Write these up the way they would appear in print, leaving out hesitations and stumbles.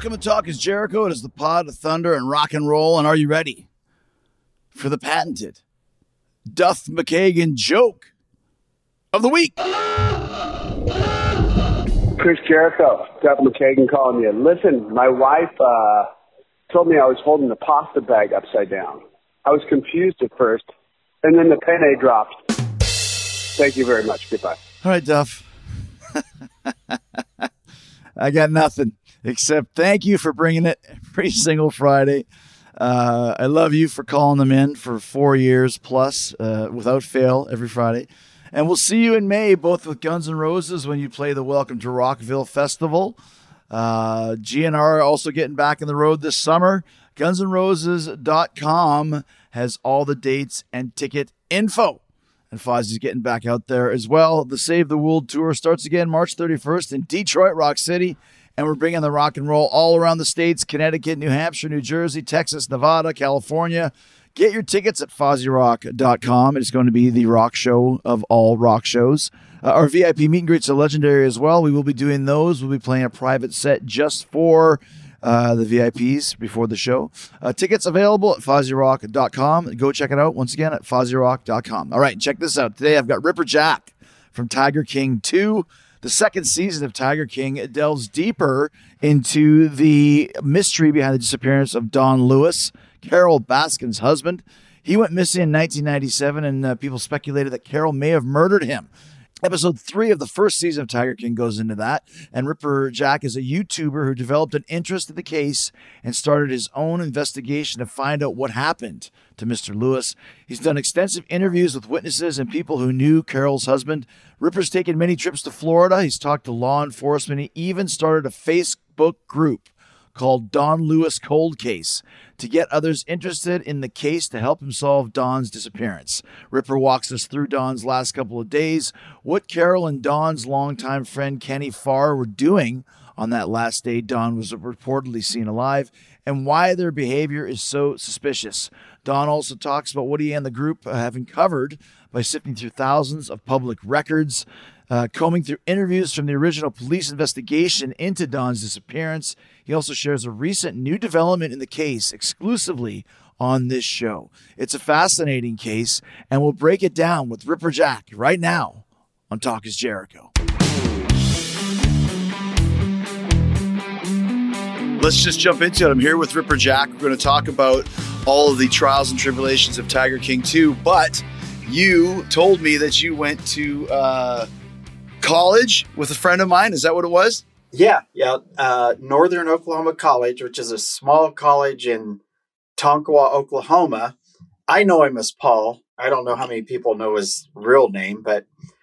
Welcome to Talk is Jericho. It is the pod of thunder and rock and roll. And are you ready for the patented Duff McKagan joke of the week? Chris Jericho, Duff McKagan calling you. Listen, my wife told me I was holding the pasta bag upside down. I was confused at first, and then the penne dropped. Thank you very much. Goodbye. All right, Duff. I got nothing except thank you for bringing it every single Friday. I love you for calling them in for 4 years plus without fail every Friday. And we'll see you in May, both with Guns N' Roses when you play the Welcome to Rockville Festival. GNR also getting back in the road this summer. GunsN'Roses.com has all the dates and ticket info. And Fozzie's getting back out there as well. The Save the World Tour starts again March 31st in Detroit, Rock City. And we're bringing the rock and roll all around the states, Connecticut, New Hampshire, New Jersey, Texas, Nevada, California. Get your tickets at FozzieRock.com. It's going to be the rock show of all rock shows. Our VIP meet and greets are legendary as well. We will be doing those. We'll be playing a private set just for the VIPs before the show. Tickets available at FozzieRock.com. Go check it out once again at FozzieRock.com. All right, check this out. Today I've got Ripper Jack from Tiger King 2. The second season of Tiger King delves deeper into the mystery behind the disappearance of Don Lewis, Carol Baskin's husband. He went missing in 1997, and people speculated that Carol may have murdered him. Episode 3 of the first season of Tiger King goes into that, and Ripper Jack is a YouTuber who developed an interest in the case and started his own investigation to find out what happened to Mr. Lewis. He's done extensive interviews with witnesses and people who knew Carol's husband. Ripper's taken many trips to Florida. He's talked to law enforcement. He even started a Facebook group called Don Lewis Cold Case to get others interested in the case to help him solve Don's disappearance. Ripper walks us through Don's last couple of days, what Carol and Don's longtime friend Kenny Farr were doing on that last day Don was reportedly seen alive, and why their behavior is so suspicious. Don also talks about what he and the group have uncovered by sifting through thousands of public records, combing through interviews from the original police investigation into Don's disappearance. He also shares a recent new development in the case exclusively on this show. It's a fascinating case, and we'll break it down with Ripper Jack right now on Talk is Jericho. Let's just jump into it. I'm here with Ripper Jack. We're going to talk about all of the trials and tribulations of Tiger King 2, but you told me that you went to college with a friend of mine. Is that what it was? Yeah. Northern Oklahoma College, which is a small college in Tonkawa, Oklahoma. I know him as Paul. I don't know how many people know his real name, but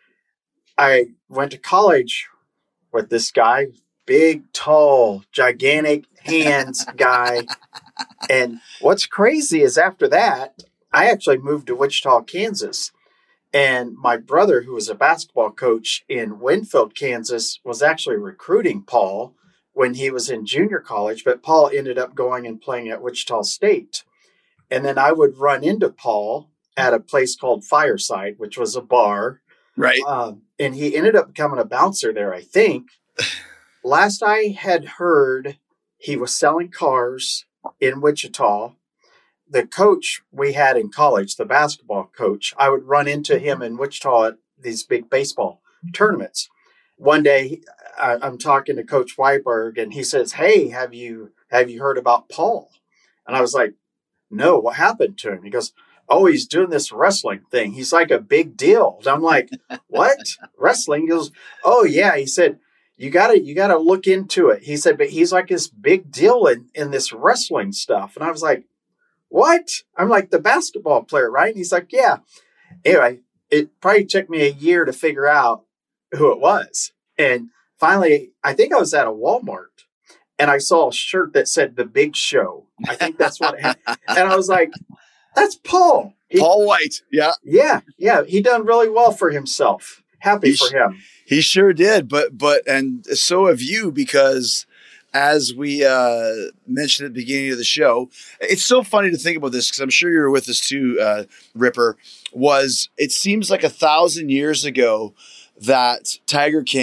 I went to college with this guy, big, tall, gigantic hands guy. And what's crazy is after that, I actually moved to Wichita, Kansas. And my brother, who was a basketball coach in Winfield, Kansas, was actually recruiting Paul when he was in junior college. But Paul ended up going and playing at Wichita State. And then I would run into Paul at a place called Fireside, which was a bar. Right. And he ended up becoming a bouncer there, I think. Last I had heard, he was selling cars in Wichita. The coach we had in college, the basketball coach, I would run into him in Wichita at these big baseball tournaments. One day, I'm talking to Coach Weiberg, and he says, "Hey, have you heard about Paul?" And I was like, "No, what happened to him?" He goes, "Oh, he's doing this wrestling thing. He's like a big deal." And I'm like, "What? Wrestling?" He goes, "Oh, yeah." He said, You gotta look into it. He said, "But he's like this big deal in this wrestling stuff." And I was like, "What?" I'm like, "The basketball player, right?" And he's like, "Yeah." Anyway, it probably took me a year to figure out who it was. And finally, I think I was at a Walmart and I saw a shirt that said "The Big Show." I think that's what it had. And I was like, "That's Paul." Paul White. Yeah. Yeah. He done really well for himself. Happy for him. He sure did. But and so have you, because as we mentioned at the beginning of the show, it's so funny to think about this, because I'm sure you were with us too, Ripper, it seems like 1,000 years ago that Tiger King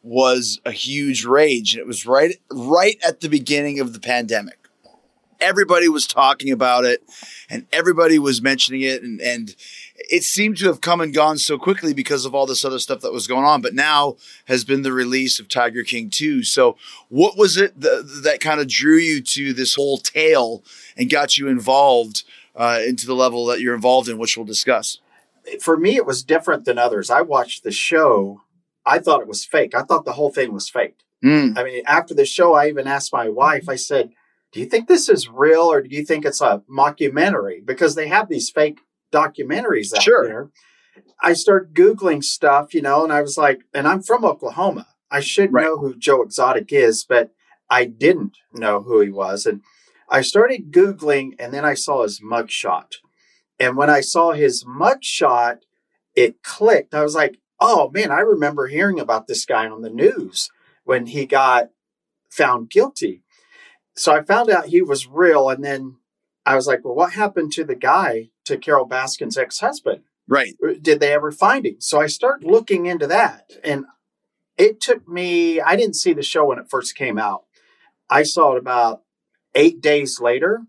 was a huge rage. It was right at the beginning of the pandemic. Everybody was talking about it and everybody was mentioning it. And it seemed to have come and gone so quickly because of all this other stuff that was going on. But now has been the release of Tiger King 2. So what was it that kind of drew you to this whole tale and got you involved into the level that you're involved in, which we'll discuss? For me, it was different than others. I watched the show. I thought it was fake. I thought the whole thing was fake. I mean, after the show, I even asked my wife, I said, do you think this is real or do you think it's a mockumentary? Because they have these fake documentaries out there. I started Googling stuff, and I was like, and I'm from Oklahoma. I should know who Joe Exotic is, but I didn't know who he was. And I started Googling and then I saw his mugshot. And when I saw his mugshot, it clicked. I was like, oh man, I remember hearing about this guy on the news when he got found guilty. So I found out he was real. And then I was like, well, what happened to the guy, to Carole Baskin's ex-husband? Right. Did they ever find him? So I started looking into that. And it took me, I didn't see the show when it first came out. I saw it about 8 days later.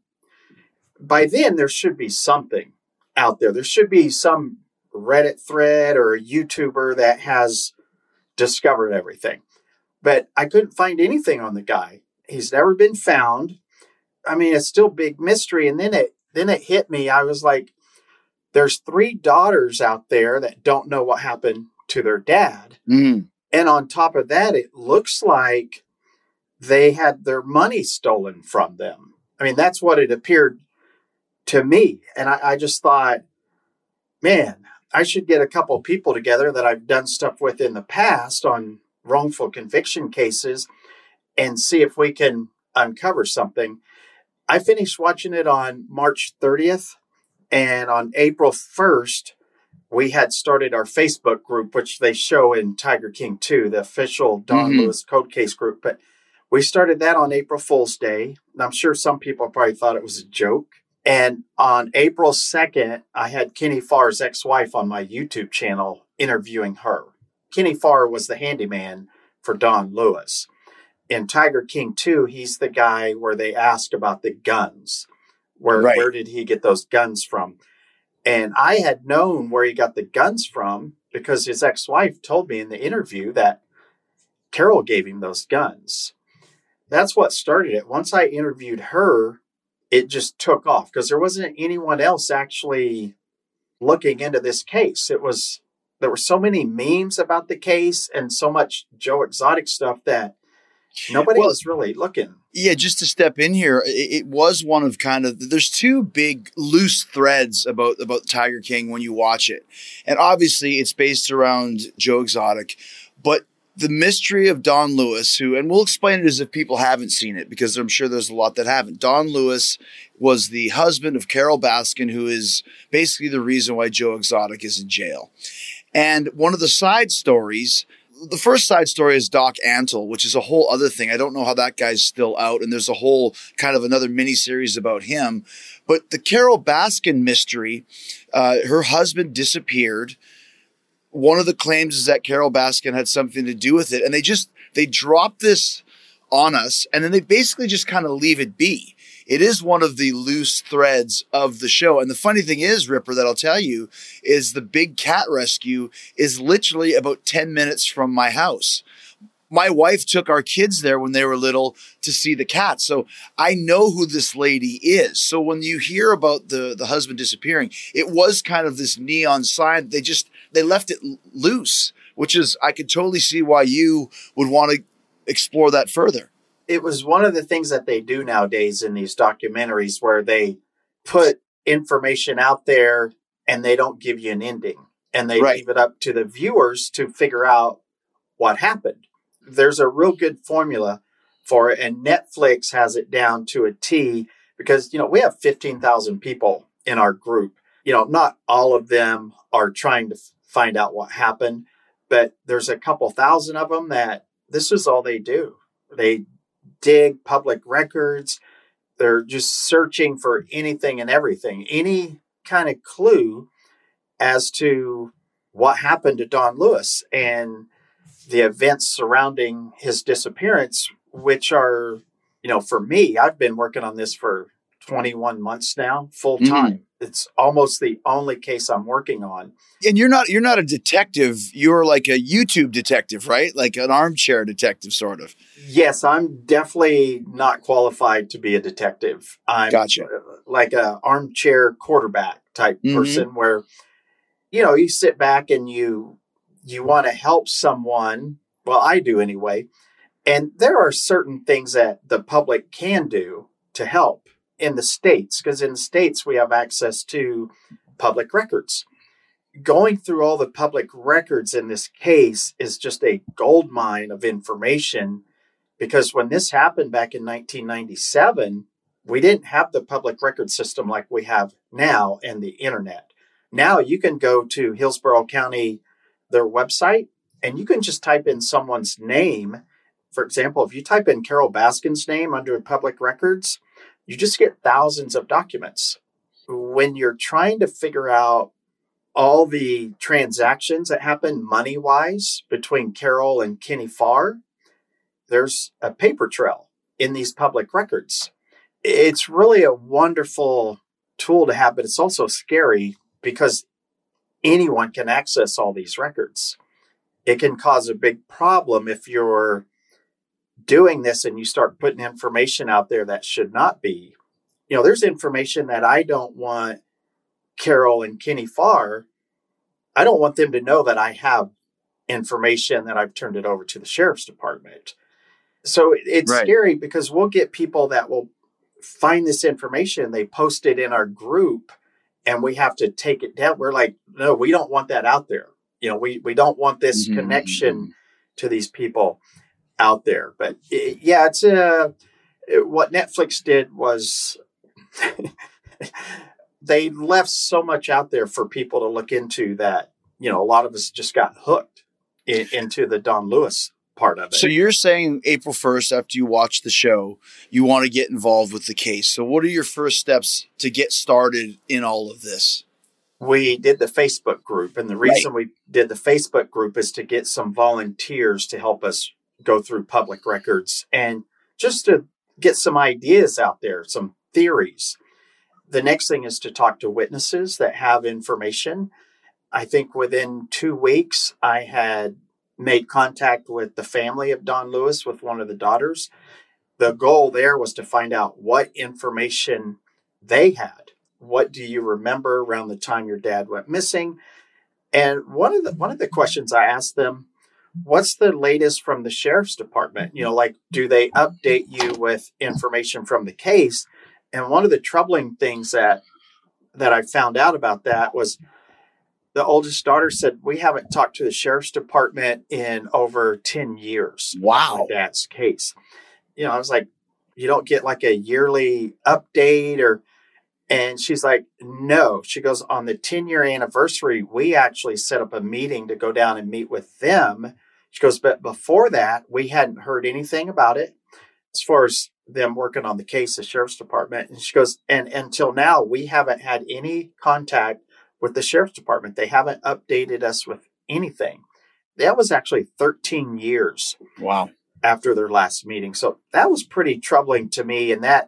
By then, there should be something out there. There should be some Reddit thread or a YouTuber that has discovered everything. But I couldn't find anything on the guy. He's never been found. I mean, it's still a big mystery. And then it hit me. I was like, there's 3 daughters out there that don't know what happened to their dad. And on top of that, it looks like they had their money stolen from them. I mean, that's what it appeared to me. And I just thought, man, I should get a couple of people together that I've done stuff with in the past on wrongful conviction cases and see if we can uncover something. I finished watching it on March 30th. And on April 1st, we had started our Facebook group, which they show in Tiger King 2, the official Don Lewis Code Case group. But we started that on April Fool's Day. And I'm sure some people probably thought it was a joke. And on April 2nd, I had Kenny Farr's ex-wife on my YouTube channel interviewing her. Kenny Farr was the handyman for Don Lewis. In Tiger King 2, he's the guy where they asked about the guns. Where did he get those guns from? And I had known where he got the guns from because his ex-wife told me in the interview that Carole gave him those guns. That's what started it. Once I interviewed her, it just took off because there wasn't anyone else actually looking into this case. There were so many memes about the case and so much Joe Exotic stuff that nobody was really looking. Yeah, just to step in here, it was one of there's 2 big loose threads about Tiger King when you watch it. And obviously it's based around Joe Exotic, but the mystery of Don Lewis, and we'll explain it as if people haven't seen it because I'm sure there's a lot that haven't. Don Lewis was the husband of Carole Baskin, who is basically the reason why Joe Exotic is in jail. And one of the side stories, the first side story is Doc Antle, which is a whole other thing. I don't know how that guy's still out. And there's a whole kind of another mini series about him. But the Carole Baskin mystery, her husband disappeared. One of the claims is that Carole Baskin had something to do with it. And they drop this on us and then they basically just kind of leave it be. It is one of the loose threads of the show. And the funny thing is, Ripper, that I'll tell you, is the big cat rescue is literally about 10 minutes from my house. My wife took our kids there when they were little to see the cat. So I know who this lady is. So when you hear about the husband disappearing, it was kind of this neon sign. They left it loose, which is, I could totally see why you would want to explore that further. It was one of the things that they do nowadays in these documentaries where they put information out there and they don't give you an ending and they leave it up to the viewers to figure out what happened. There's a real good formula for it, and Netflix has it down to a T because, we have 15,000 people in our group. Not all of them are trying to find out what happened, but there's a couple thousand of them that this is all they do. They dig public records. They're just searching for anything and everything, any kind of clue as to what happened to Don Lewis. And the events surrounding his disappearance, which are, for me, I've been working on this for 21 months now, full time. It's almost the only case I'm working on. And you're not a detective. You're like a YouTube detective, right? Like an armchair detective, sort of. Yes, I'm definitely not qualified to be a detective. I'm Gotcha. Like a armchair quarterback type person where, you sit back and you want to help someone. Well, I do anyway. And there are certain things that the public can do to help in the States, because in the States we have access to public records. Going through all the public records in this case is just a gold mine of information, because when this happened back in 1997, we didn't have the public record system like we have now and the internet. Now you can go to Hillsborough County, their website, and you can just type in someone's name. For example, if you type in Carol Baskin's name under public records, you just get thousands of documents. When you're trying to figure out all the transactions that happen money-wise between Carol and Kenny Farr, there's a paper trail in these public records. It's really a wonderful tool to have, but it's also scary because anyone can access all these records. It can cause a big problem if you're doing this and you start putting information out there that should not be. There's information that I don't want Carol and Kenny Farr, I don't want them to know that I have information that I've turned it over to the sheriff's department. So it's scary because we'll get people that will find this information. They post it in our group and we have to take it down. We're like, no, we don't want that out there. We don't want this connection to these people out there. But it's what Netflix did was they left so much out there for people to look into that, a lot of us just got hooked into the Don Lewis part of it. So you're saying April 1st, after you watch the show, you want to get involved with the case. So what are your first steps to get started in all of this? We did the Facebook group. And the reason we did the Facebook group is to get some volunteers to help us go through public records and just to get some ideas out there, some theories. The next thing is to talk to witnesses that have information. I think within 2 weeks, I had made contact with the family of Don Lewis, with one of the daughters. The goal there was to find out what information they had. What do you remember around the time your dad went missing? And one of the questions I asked them, what's the latest from the sheriff's department? Do they update you with information from the case? And one of the troubling things that I found out about that was the oldest daughter said, we haven't talked to the sheriff's department in over 10 years. Wow. My dad's case. I was like, you don't get like a yearly update and she's like, no. She goes, on the 10-year anniversary, we actually set up a meeting to go down and meet with them. She goes, but before that, we hadn't heard anything about it as far as them working on the case, the sheriff's department. And she goes, and until now, we haven't had any contact with the sheriff's department. They haven't updated us with anything. That was actually 13 years. Wow. After their last meeting. So that was pretty troubling to me. And that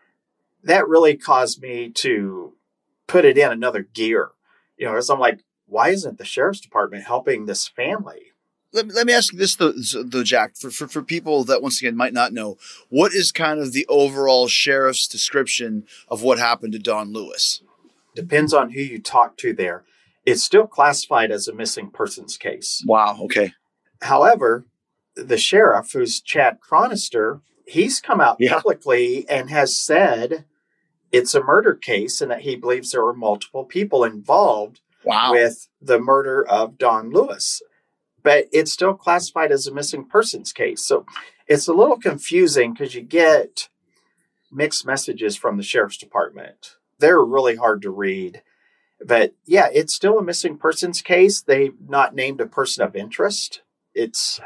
really caused me to put it in another gear. As I'm like, why isn't the sheriff's department helping this family? Let me ask you this, though, Jack, for people that, once again, might not know, what is kind of the overall sheriff's description of what happened to Don Lewis? Depends on who you talk to there. It's still classified as a missing persons case. Wow. Okay. However, the sheriff, who's Chad Chronister, he's come out publicly and has said it's a murder case and that he believes there were multiple people involved with the murder of Don Lewis. But it's still classified as a missing persons case. So it's a little confusing because you get mixed messages from the sheriff's department. They're really hard to read. But yeah, it's still a missing persons case. They've not named a person of interest. It's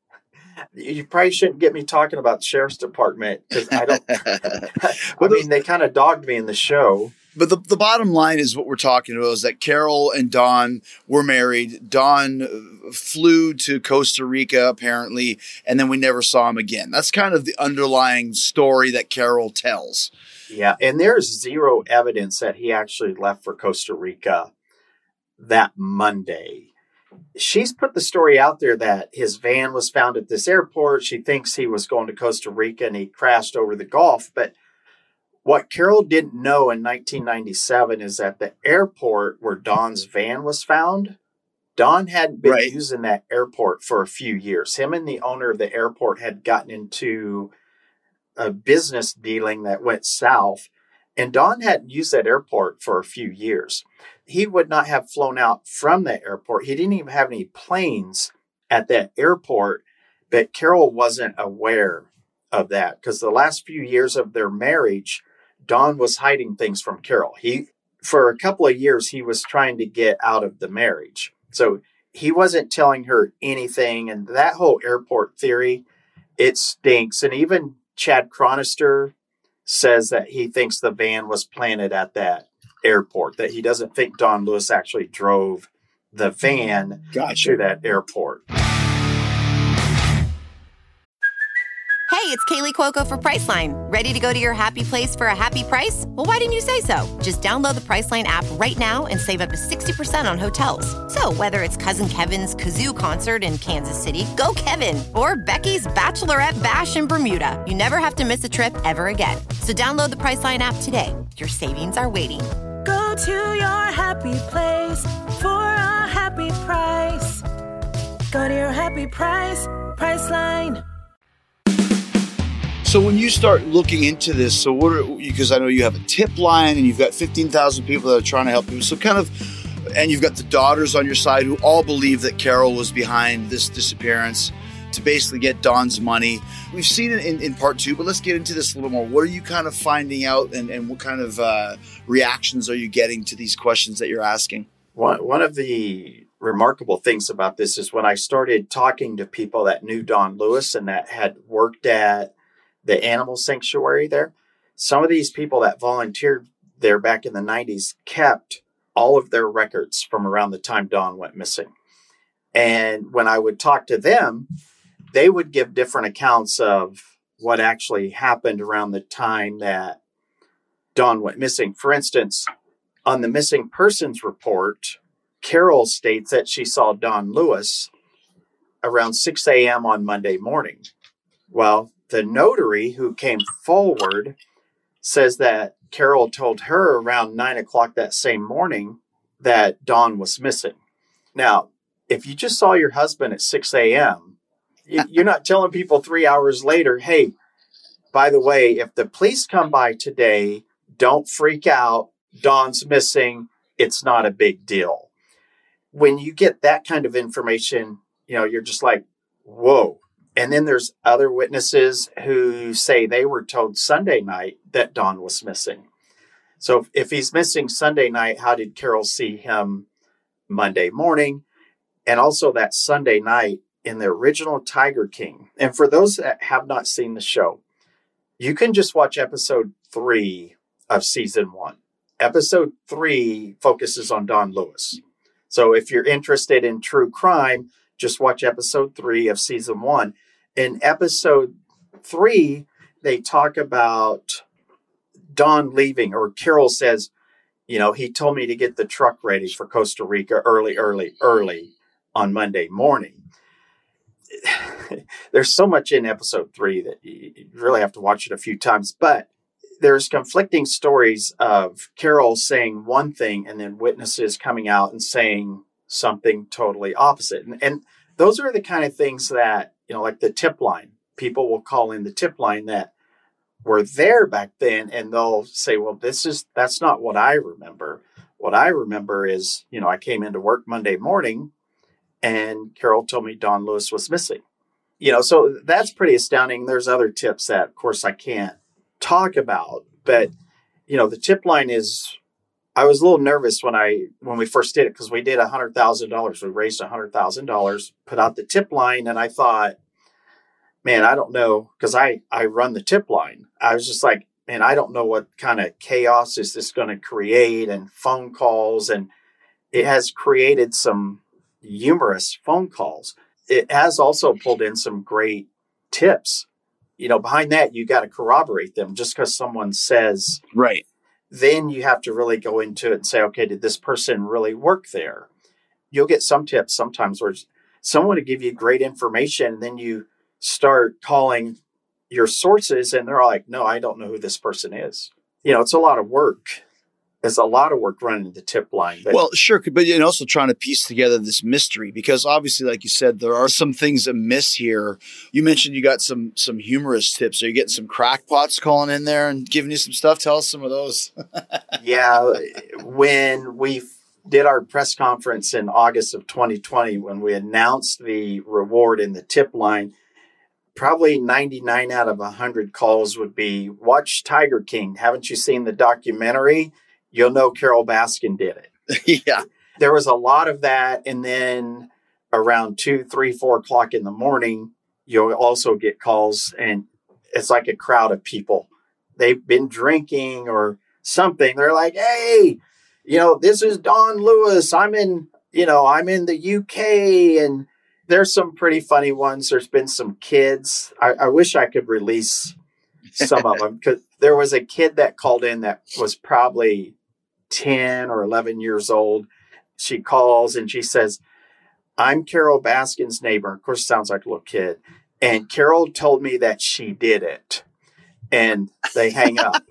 you probably shouldn't get me talking about the sheriff's department because I don't. I mean, they kind of dogged me in the show. But the bottom line is what we're talking about is that Carol and Don were married. Don flew to Costa Rica, apparently, and then we never saw him again. That's kind of the underlying story that Carol tells. Yeah, and there's zero evidence that he actually left for Costa Rica that Monday. She's put the story out there that his van was found at this airport. She thinks he was going to Costa Rica and he crashed over the Gulf. But what Carol didn't know in 1997 is that the airport where Don's van was found, Don hadn't been using that airport for a few years. Him and the owner of the airport had gotten into a business dealing that went south, and Don hadn't used that airport for a few years. He would not have flown out from that airport. He didn't even have any planes at that airport, but Carol wasn't aware of that because the last few years of their marriage, Don was hiding things from Carol. For a couple of years, he was trying to get out of the marriage. So he wasn't telling her anything. And that whole airport theory, it stinks. And even Chad Chronister says that he thinks the van was planted at that airport, that he doesn't think Don Lewis actually drove the van to that airport. Hey, it's Kaylee Cuoco for Priceline. Ready to go to your happy place for a happy price? Well, why didn't you say so? Just download the Priceline app right now and save up to 60% on hotels. So whether it's Cousin Kevin's Kazoo Concert in Kansas City, go Kevin, or Becky's Bachelorette Bash in Bermuda, you never have to miss a trip ever again. So download the Priceline app today. Your savings are waiting. Go to your happy place for a happy price. Go to your happy price, Priceline. So when you start looking into this, so because I know you have a tip line and you've got 15,000 people that are trying to help you. So and you've got the daughters on your side who all believe that Carol was behind this disappearance to basically get Don's money. We've seen it in part 2, but let's get into this a little more. What are you kind of finding out and what kind of reactions are you getting to these questions that you're asking? One of the remarkable things about this is when I started talking to people that knew Don Lewis and that had worked at the animal sanctuary there, some of these people that volunteered there back in the 90s kept all of their records from around the time Don went missing. And when I would talk to them, they would give different accounts of what actually happened around the time that Don went missing. For instance, on the missing persons report, Carol states that she saw Don Lewis around 6 a.m. on Monday morning. Well, the notary who came forward says that Carol told her around 9 o'clock that same morning that Don was missing. Now, if you just saw your husband at 6 a.m., you're not telling people 3 hours later, hey, by the way, if the police come by today, don't freak out. Don's missing. It's not a big deal. When you get that kind of information, you're just like, whoa. And then there's other witnesses who say they were told Sunday night that Don was missing. So if he's missing Sunday night, how did Carol see him Monday morning? And also that Sunday night in the original Tiger King. And for those that have not seen the show, you can just watch episode 3 of season 1. Episode 3 focuses on Don Lewis. So if you're interested in true crime, just watch episode 3 of season 1. In episode 3, they talk about Don leaving, or Carol says, he told me to get the truck ready for Costa Rica early on Monday morning. There's so much in episode 3 that you really have to watch it a few times, but there's conflicting stories of Carol saying one thing and then witnesses coming out and saying something totally opposite. And those are the kind of things that, like the tip line, people will call in the tip line that were there back then, and they'll say, well, that's not what I remember. What I remember is, I came into work Monday morning and Carol told me Don Lewis was missing. So that's pretty astounding. There's other tips that, of course, I can't talk about, but, the tip line is, I was a little nervous when we first did it, because we did $100,000. We raised $100,000, put out the tip line, and I thought, man, I don't know, because I run the tip line. I was just like, and I don't know what kind of chaos is this going to create, and phone calls, and it has created some humorous phone calls. It has also pulled in some great tips. Behind that, you got to corroborate them. Just because someone says, Right. then you have to really go into it and say, okay, did this person really work there? You'll get some tips sometimes where someone will give you great information, and then you start calling your sources and they're like, no, I don't know who this person is. It's a lot of work. It's a lot of work running the tip line. But Well, sure. But also trying to piece together this mystery, because obviously, like you said, there are some things amiss here. You mentioned you got some humorous tips. Are you getting some crackpots calling in there and giving you some stuff? Tell us some of those. yeah, when we did our press conference in August of 2020, when we announced the reward in the tip line, probably 99 out of 100 calls would be, watch Tiger King. Haven't you seen the documentary? You'll know Carole Baskin did it. Yeah. There was a lot of that. And then around 2, 3, 4 o'clock in the morning, you'll also get calls, and it's like a crowd of people. They've been drinking or something. They're like, hey, this is Don Lewis. I'm in the UK, and there's some pretty funny ones. There's been some kids. I wish I could release some of them, because there was a kid that called in that was probably 10 or 11 years old. She calls and she says, I'm Carole Baskin's neighbor. Of course, it sounds like a little kid. And Carole told me that she did it. And they hang up.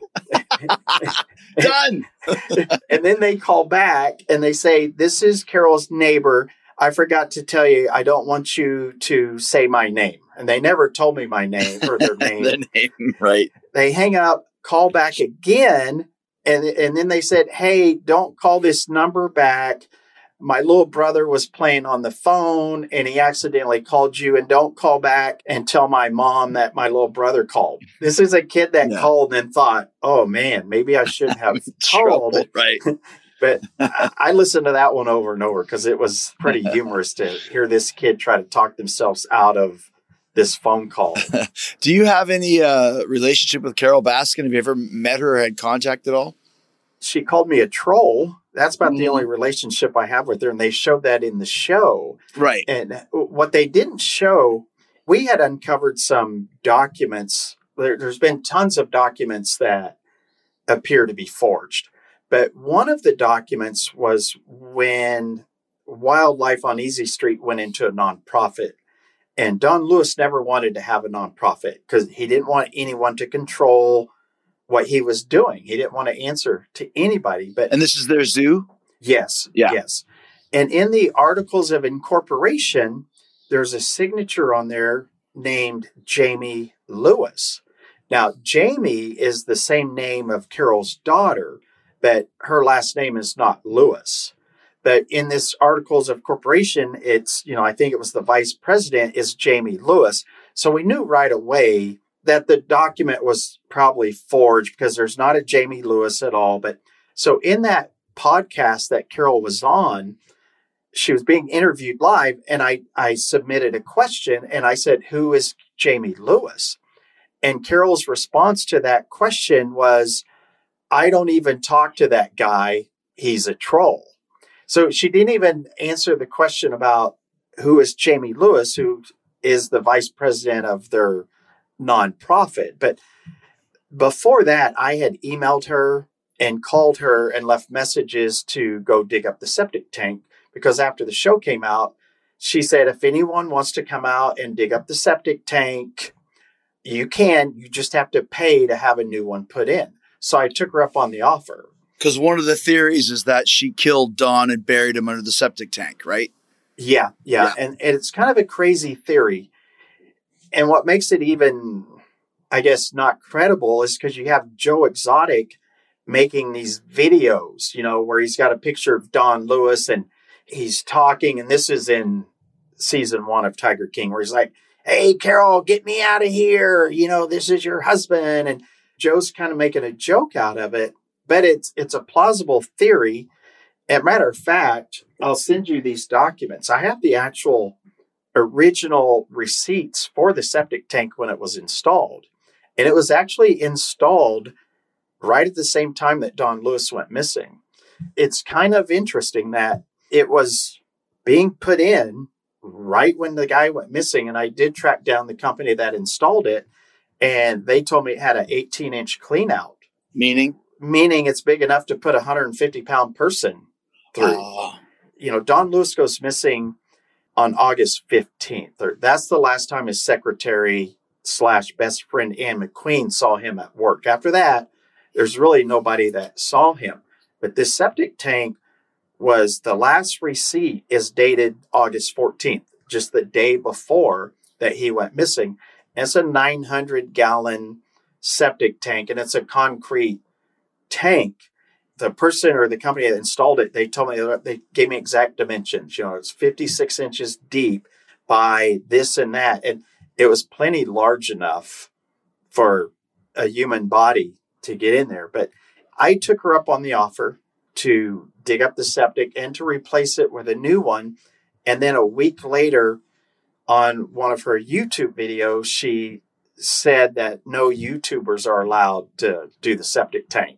Done. And then they call back and they say, this is Carole's neighbor. I forgot to tell you, I don't want you to say my name. And they never told me my name or their name. The name, right. They hang up, call back again. And then they said, hey, don't call this number back. My little brother was playing on the phone and he accidentally called you, and don't call back and tell my mom that my little brother called. This is a kid that called and thought, oh man, maybe I shouldn't have called. Right. But I listened to that one over and over because it was pretty humorous to hear this kid try to talk themselves out of this phone call. Do you have any relationship with Carole Baskin? Have you ever met her or had contact at all? She called me a troll. That's about the only relationship I have with her. And they showed that in the show. Right. And what they didn't show, we had uncovered some documents. There's been tons of documents that appear to be forged. But one of the documents was when Wildlife on Easy Street went into a nonprofit. And Don Lewis never wanted to have a nonprofit because he didn't want anyone to control what he was doing. He didn't want to answer to anybody. And this is their zoo? Yes. Yeah. Yes. And in the Articles of Incorporation, there's a signature on there named Jamie Lewis. Now, Jamie is the same name of Carole's daughter, but her last name is not Lewis. But in this Articles of Corporation, it's, I think it was the vice president is Jamie Lewis. So we knew right away that the document was probably forged because there's not a Jamie Lewis at all. But so in that podcast that Carole was on, she was being interviewed live, and I submitted a question and I said, who is Jamie Lewis? And Carole's response to that question was, I don't even talk to that guy. He's a troll. So she didn't even answer the question about who is Jamie Lewis, who is the vice president of their nonprofit. But before that, I had emailed her and called her and left messages to go dig up the septic tank, because after the show came out, she said, if anyone wants to come out and dig up the septic tank, you can. You just have to pay to have a new one put in. So I took her up on the offer. Because one of the theories is that she killed Don and buried him under the septic tank, right? Yeah. And it's kind of a crazy theory. And what makes it even, I guess, not credible is because you have Joe Exotic making these videos, where he's got a picture of Don Lewis and he's talking. And this is in season 1 of Tiger King, where he's like, hey, Carole, get me out of here. This is your husband. And Joe's kind of making a joke out of it. But it's a plausible theory. As a matter of fact, I'll send you these documents. I have the actual original receipts for the septic tank when it was installed. And it was actually installed right at the same time that Don Lewis went missing. It's kind of interesting that it was being put in right when the guy went missing. And I did track down the company that installed it, and they told me it had an 18-inch clean out. Meaning it's big enough to put a 150-pound person through. Don Lewis goes missing on August 15th. That's the last time his secretary / best friend Ann McQueen saw him at work. After that, there's really nobody that saw him. But this septic tank was, the last receipt is dated August 14th, just the day before that he went missing. And it's a 900-gallon septic tank, and it's a concrete tank. The person or the company that installed it, they told me, they gave me exact dimensions. It's 56 inches deep by this and that. And it was plenty large enough for a human body to get in there. But I took her up on the offer to dig up the septic and to replace it with a new one. And then a week later, on one of her YouTube videos, she said that no YouTubers are allowed to do the septic tank.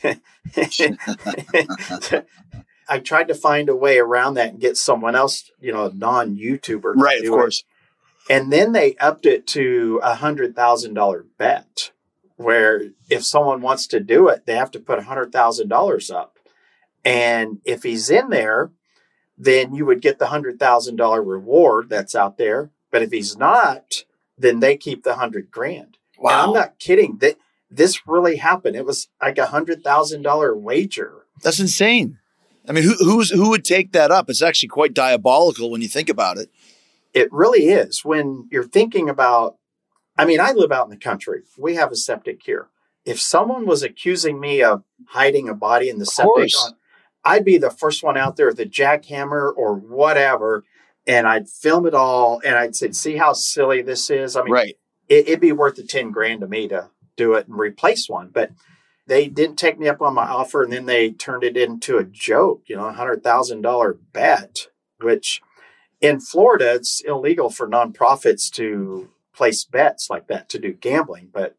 I tried to find a way around that and get someone else, a non-YouTuber. Right, of course. And then they upped it to $100,000 bet, where if someone wants to do it, they have to put $100,000 up. And if he's in there, then you would get the $100,000 reward that's out there. But if he's not, then they keep the $100,000. Wow. And I'm not kidding. This really happened. It was like $100,000 wager. That's insane. I mean, who would take that up? It's actually quite diabolical when you think about it. It really is. When you're thinking about, I live out in the country. We have a septic here. If someone was accusing me of hiding a body in the septic, I'd be the first one out there with a jackhammer or whatever, and I'd film it all, and I'd say, see how silly this is? Right. It'd be worth the $10,000 to me to do it and replace one. But they didn't take me up on my offer, and then they turned it into a joke, $100,000 bet, which in Florida, it's illegal for nonprofits to place bets like that, to do gambling. But,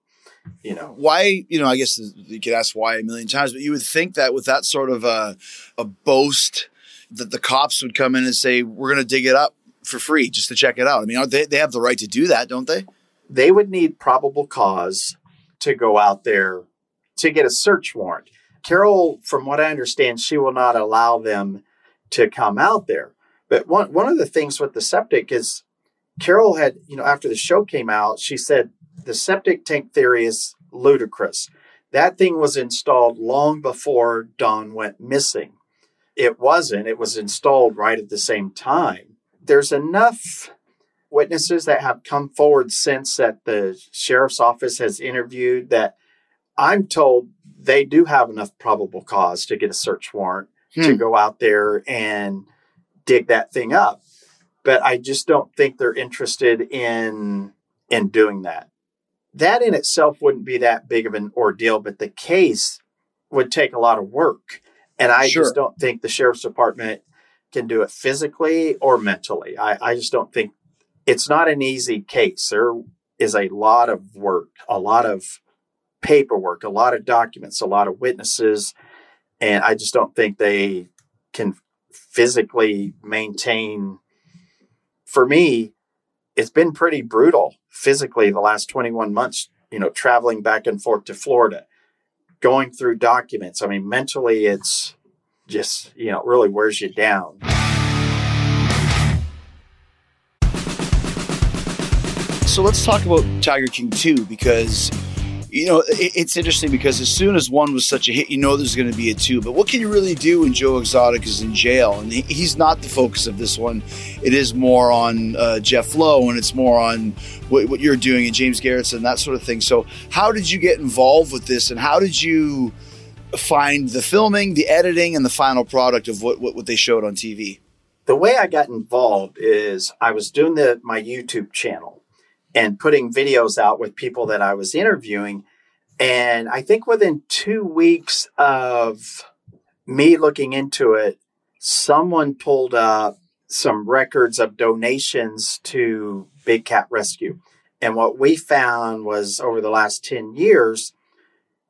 why, I guess you could ask why a million times, but you would think that with that sort of a boast that the cops would come in and say, we're going to dig it up for free just to check it out. They have the right to do that, don't they? They would need probable cause to go out there to get a search warrant. Carol, from what I understand, she will not allow them to come out there. But one of the things with the septic is Carol had, after the show came out, she said the septic tank theory is ludicrous. That thing was installed long before Don went missing. It wasn't. It was installed right at the same time. There's enough witnesses that have come forward since that the sheriff's office has interviewed that I'm told they do have enough probable cause to get a search warrant to go out there and dig that thing up. But I just don't think they're interested in doing that. That in itself wouldn't be that big of an ordeal, but the case would take a lot of work. And I just don't think the sheriff's department can do it physically or mentally. I just don't think it's not an easy case. There is a lot of work, a lot of paperwork, a lot of documents, a lot of witnesses. And I just don't think they can physically maintain. For me, it's been pretty brutal physically the last 21 months, traveling back and forth to Florida, going through documents. Mentally, it's just, really wears you down. So let's talk about Tiger King 2, because, it's interesting because as soon as 1 was such a hit, there's going to be a 2. But what can you really do when Joe Exotic is in jail? And he's not the focus of this one. It is more on Jeff Lowe, and it's more on what you're doing and James Garretson and that sort of thing. So how did you get involved with this, and how did you find the filming, the editing, and the final product of what they showed on TV? The way I got involved is I was doing my YouTube channel and putting videos out with people that I was interviewing. And I think within 2 weeks of me looking into it, someone pulled up some records of donations to Big Cat Rescue. And what we found was over the last 10 years,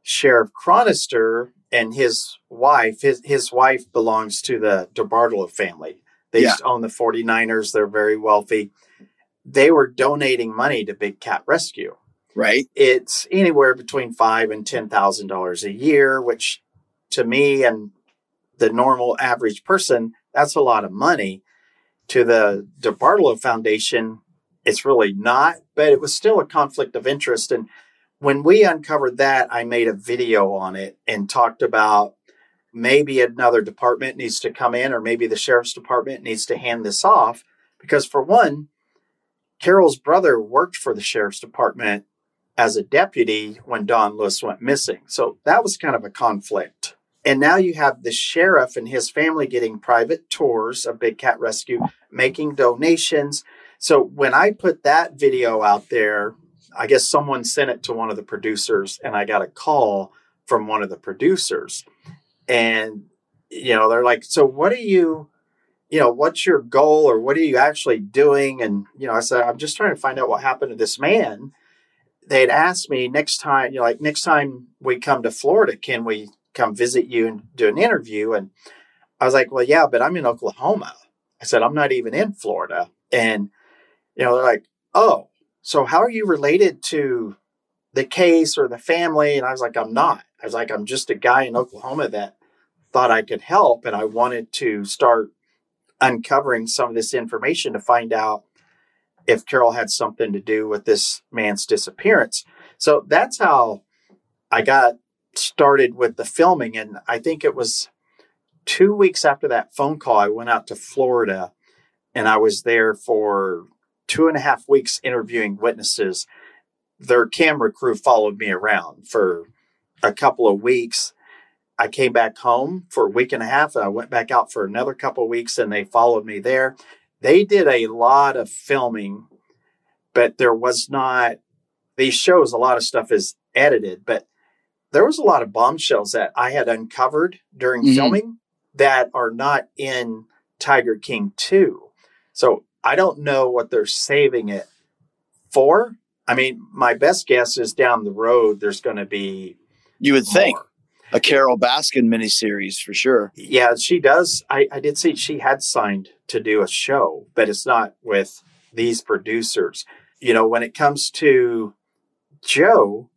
Sheriff Chronister and his wife, his wife belongs to the DeBartolo family. They used to own the 49ers. They're very wealthy. They were donating money to Big Cat Rescue. Right. It's anywhere between $5,000 and $10,000 a year, which to me and the normal average person, that's a lot of money. To the DeBartolo Foundation, it's really not, but it was still a conflict of interest. And when we uncovered that, I made a video on it and talked about maybe another department needs to come in, or maybe the sheriff's department needs to hand this off. Because for one, Carol's brother worked for the sheriff's department as a deputy when Don Lewis went missing. So that was kind of a conflict. And now you have the sheriff and his family getting private tours of Big Cat Rescue, making donations. So when I put that video out there, I guess someone sent it to one of the producers, and I got a call from one of the producers. And, they're like, so what are you, what's your goal, or what are you actually doing? And, I said, I'm just trying to find out what happened to this man. They'd asked me next time we come to Florida, can we come visit you and do an interview? And I was like, well, yeah, but I'm in Oklahoma. I said, I'm not even in Florida. And, they're like, oh, so how are you related to the case or the family? And I was like, I'm not. I was like, I'm just a guy in Oklahoma that thought I could help. And I wanted to start uncovering some of this information to find out if Carol had something to do with this man's disappearance. So that's how I got started with the filming. And I think it was 2 weeks after that phone call, I went out to Florida, and I was there for 2.5 weeks interviewing witnesses. Their camera crew followed me around for a couple of weeks. I came back home for a week and a half, and I went back out for another couple of weeks, and they followed me there. They did a lot of filming, but there was not, these shows, a lot of stuff is edited, but there was a lot of bombshells that I had uncovered during filming that are not in Tiger King 2. So I don't know what they're saving it for. I mean, my best guess is down the road, there's going to be You would think. more. A Carol Baskin miniseries for sure. Yeah, she does. I did see she had signed to do a show, but it's not with these producers. When it comes to Joe,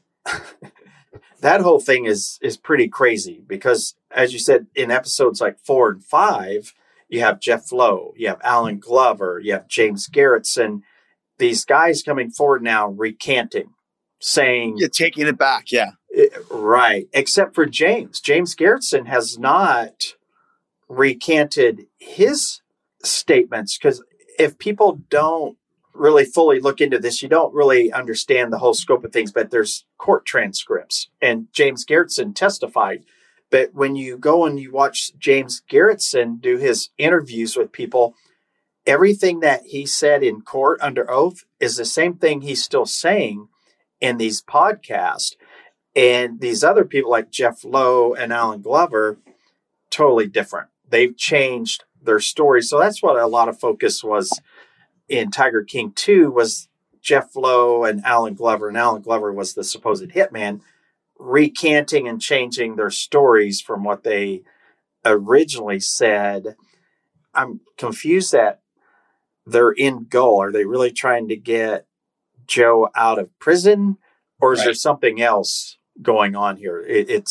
that whole thing is pretty crazy because, as you said, in episodes like 4 and 5, you have Jeff Lowe, you have Alan Glover, you have James Garretson, these guys coming forward now recanting, saying... Yeah, taking it back, yeah. Right. Except for James. James Garretson has not recanted his statements, because if people don't really fully look into this, you don't really understand the whole scope of things, but there's court transcripts and James Garretson testified. But when you go and you watch James Garretson do his interviews with people, everything that he said in court under oath is the same thing he's still saying in these podcasts. And these other people like Jeff Lowe and Alan Glover, totally different. They've changed their story. So that's what a lot of focus was in Tiger King 2 was Jeff Lowe and Alan Glover. And Alan Glover was the supposed hitman, recanting and changing their stories from what they originally said. I'm confused that their end goal. Are they really trying to get Joe out of prison? Or is there something else going on here?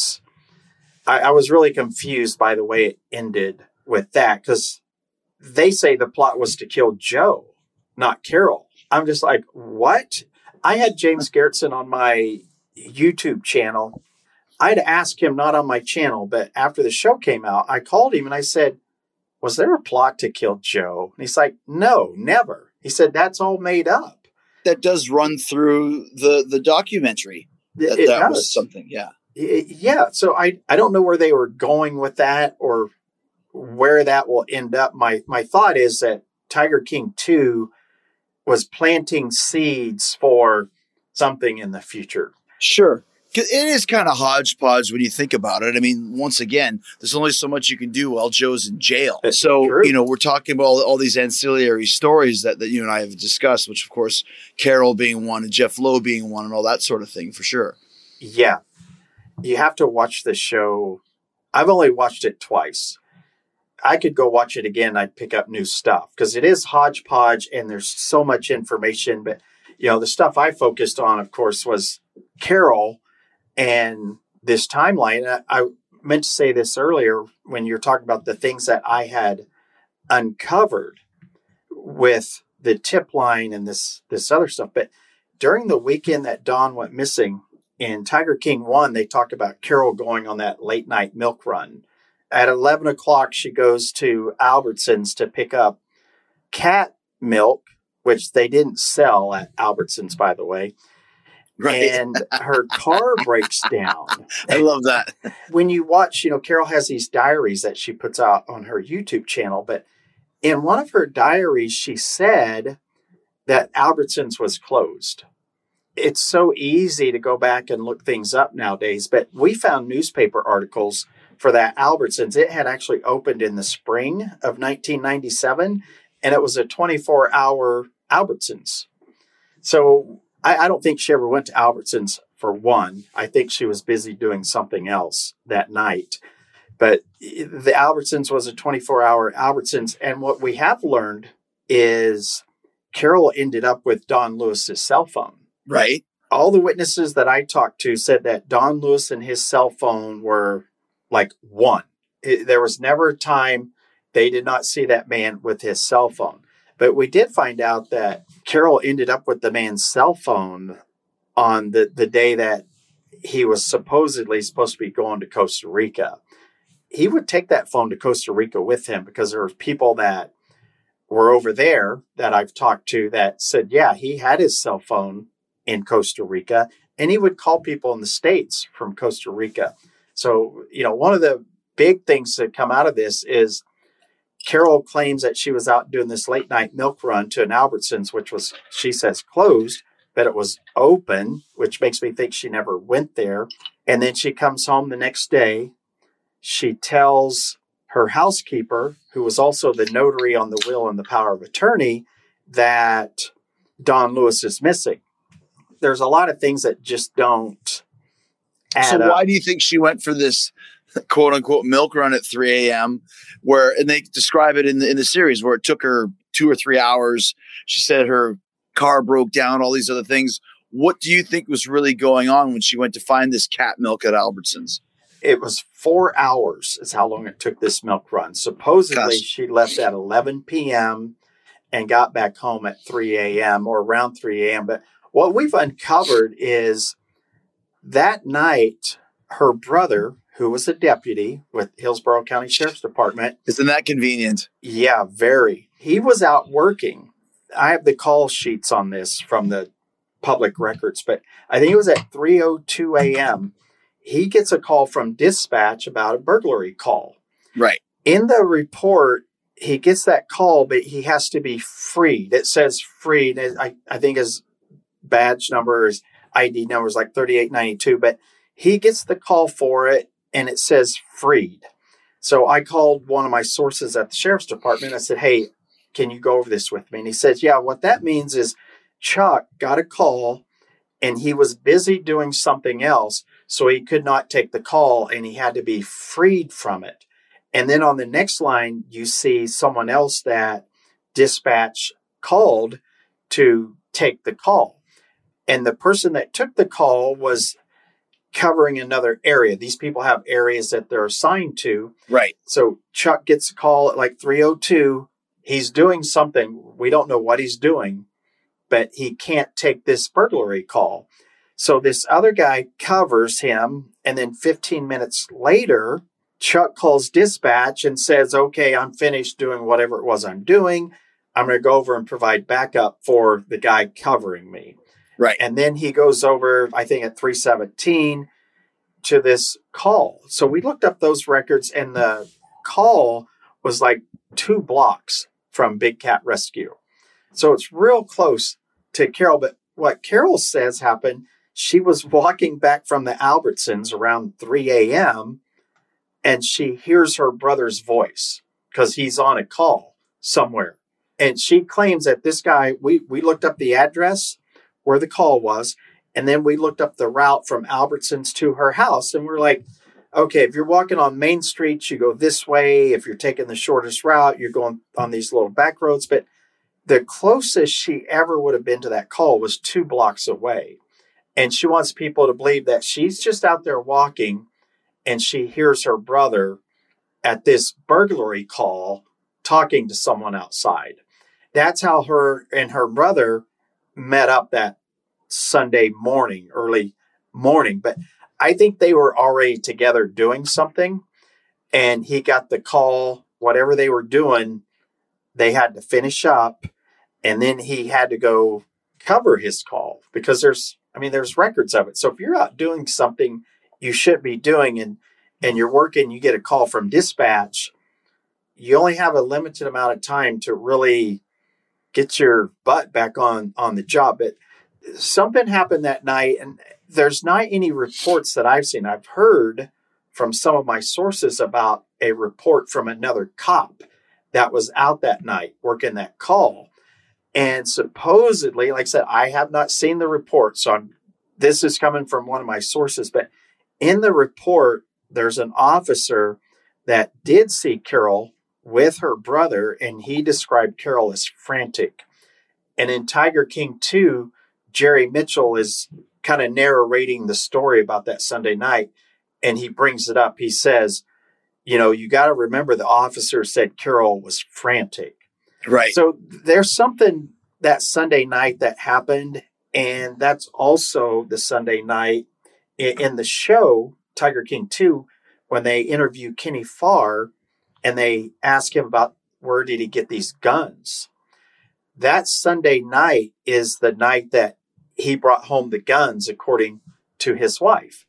I was really confused by the way it ended with that, because they say the plot was to kill Joe, not Carol. I'm just like, what? I had James Garretson on my YouTube channel. I'd asked him, not on my channel, but after the show came out, I called him and I said, was there a plot to kill Joe? And he's like, no, never. He said, that's all made up. That does run through the documentary. That was something, yeah. Yeah, so I don't know where they were going with that or where that will end up. My thought is that Tiger King 2 was planting seeds for something in the future. Sure. It is kind of hodgepodge when you think about it. I mean, once again, there's only so much you can do while Joe's in jail. So, true. We're talking about all these ancillary stories that you and I have discussed, which, of course, Carol being one and Jeff Lowe being one and all that sort of thing, for sure. Yeah. You have to watch the show. I've only watched it twice. I could go watch it again. I'd pick up new stuff because it is hodgepodge and there's so much information. But, the stuff I focused on, of course, was Carol and this timeline. I meant to say this earlier when you're talking about the things that I had uncovered with the tip line and this other stuff. But during the weekend that Dawn went missing in Tiger King 1, they talked about Carol going on that late night milk run. At 11 o'clock, she goes to Albertsons to pick up cat milk, which they didn't sell at Albertsons, by the way. Right. And her car breaks down. I love that. When you watch, Carol has these diaries that she puts out on her YouTube channel. But in one of her diaries, she said that Albertsons was closed. It's so easy to go back and look things up nowadays. But we found newspaper articles for that Albertsons. It had actually opened in the spring of 1997, and it was a 24-hour Albertsons. So I don't think she ever went to Albertsons for one. I think she was busy doing something else that night. But the Albertsons was a 24-hour Albertsons. And what we have learned is Carol ended up with Don Lewis's cell phone. Right. All the witnesses that I talked to said that Don Lewis and his cell phone were like one. There was never a time they did not see that man with his cell phone. But we did find out that Carol ended up with the man's cell phone on the day that he was supposedly supposed to be going to Costa Rica. He would take that phone to Costa Rica with him because there were people that were over there that I've talked to that said, yeah, he had his cell phone in Costa Rica and he would call people in the States from Costa Rica. So, one of the big things that come out of this is Carol claims that she was out doing this late night milk run to an Albertsons, which was, she says, closed, but it was open, which makes me think she never went there. And then she comes home the next day. She tells her housekeeper, who was also the notary on the will and the power of attorney, that Don Lewis is missing. There's a lot of things that just don't add up. Why do you think she went for this quote unquote milk run at 3 a.m. and they describe it in the series where it took her 2 or 3 hours. She said her car broke down, all these other things. What do you think was really going on when she went to find this cat milk at Albertsons? It was 4 hours is how long it took this milk run. Supposedly she left at 11 p.m. and got back home at 3 a.m. or around 3 a.m. But what we've uncovered is that night, her brother, who was a deputy with Hillsborough County Sheriff's Department. Isn't that convenient? Yeah, very. He was out working. I have the call sheets on this from the public records, but I think it was at 3:02 a.m. He gets a call from dispatch about a burglary call. Right. In the report, he gets that call, but he has to be freed. It says freed. I think his badge number, his ID number is like 3892, but he gets the call for it and it says freed. So I called one of my sources at the Sheriff's Department. I said, hey, can you go over this with me? And he says, yeah, what that means is Chuck got a call and he was busy doing something else. So he could not take the call and he had to be freed from it. And then on the next line, you see someone else that dispatch called to take the call. And the person that took the call was covering another area. These people have areas that they're assigned to. Right. So Chuck gets a call at like 3:02. He's doing something. We don't know what he's doing, but he can't take this burglary call. So this other guy covers him. And then 15 minutes later, Chuck calls dispatch and says, okay, I'm finished doing whatever it was I'm doing. I'm going to go over and provide backup for the guy covering me. Right. And then he goes over, I think at 3:17 to this call. So we looked up those records and the call was like 2 blocks from Big Cat Rescue. So it's real close to Carol. But what Carol says happened, she was walking back from the Albertsons around 3 a.m. and she hears her brother's voice because he's on a call somewhere. And she claims that this guy, we looked up the address where the call was, And then we looked up the route from Albertsons to her house, and we're like, okay, if you're walking on Main Street, you go this way. If you're taking the shortest route, you're going on these little back roads. But the closest she ever would have been to that call was 2 blocks away. And she wants people to believe that she's just out there walking and she hears her brother at this burglary call talking to someone outside. That's how her and her brother met up that Sunday morning, early morning. But I think they were already together doing something, and he got the call. Whatever they were doing, they had to finish up, and then he had to go cover his call because there's records of it. So if you're out doing something you should be doing and you're working, you get a call from dispatch, you only have a limited amount of time to really get your butt back on the job. But something happened that night, and there's not any reports that I've seen. I've heard from some of my sources about a report from another cop that was out that night working that call. And supposedly, like I said, I have not seen the report, so this is coming from one of my sources. But in the report, there's an officer that did see Carol with her brother, and he described Carol as frantic. And in Tiger King 2, Jerry Mitchell is kind of narrating the story about that Sunday night, and he brings it up. He says, you got to remember the officer said Carol was frantic. Right. So there's something that Sunday night that happened, and that's also the Sunday night in the show, Tiger King 2, when they interview Kenny Farr and they ask him about where did he get these guns. That Sunday night is the night that he brought home the guns, according to his wife.